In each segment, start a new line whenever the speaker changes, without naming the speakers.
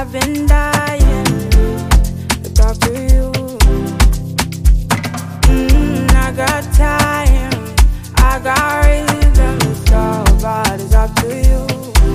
I've been dying to talk to you. I got time, I got reason, so but it's up to you.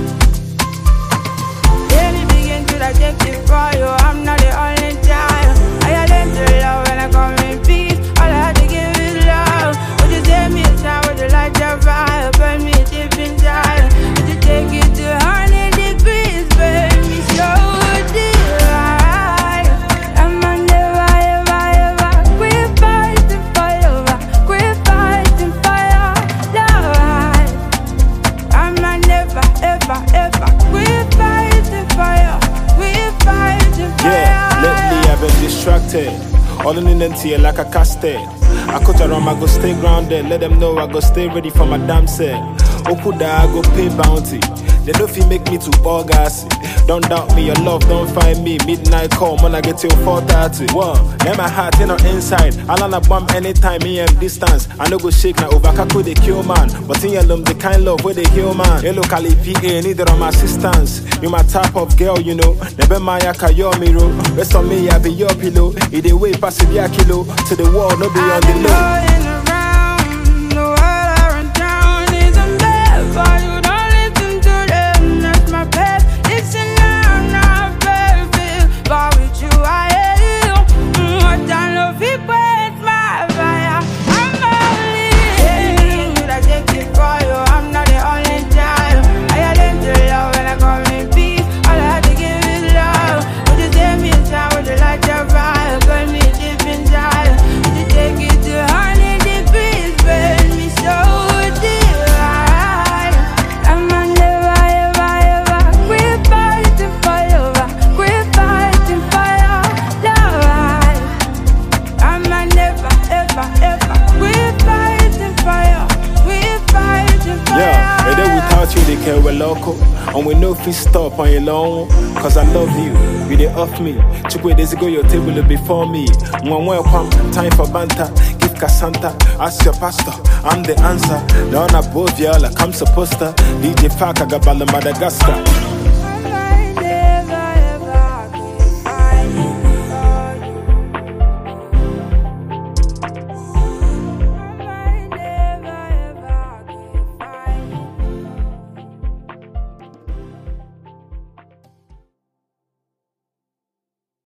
Let me begin to take it for you. I'm not the only child. I learned to love when I come in peace. All I had to give is love. Would you take me a time? Would you light your fire? Burn me deep inside. Would you take it to 100 degrees? Burn me so deep. I'm never, ever, ever quit fighting for you. Quit fighting for your love. I'm never, ever, ever quit fighting for you. Quit fighting for you.
Yeah, lately I've been distracted. All in the tea like a casted. I cut around, I go stay grounded. Let them know I go stay ready for my damn set. Okuda, I go pay bounty. They don't feel make me too bogassy. Don't doubt me, your love don't find me. Midnight call, when I get till 4:30. Whoa, let my heart in on inside. I'll on a bomb anytime, me and distance. I no go shake now, over Kaku they kill man. But in your love, the kind love where they heal man. Hey, locally PA, need it on my assistance. You my type of girl, you know. Never my yaka, your mirror. Rest on me, I be your pillow. It the way pass it, kilo. To the wall, no be on the low. We're local, and we know if we stop on your long. Cause I love you, you they off me. 2 days ago your table will before me. One welcome, time for banter. Give Cassandra, ask your pastor, I'm the answer. Down above y'all like I'm supposed to. DJ Faka Gabala Madagascar.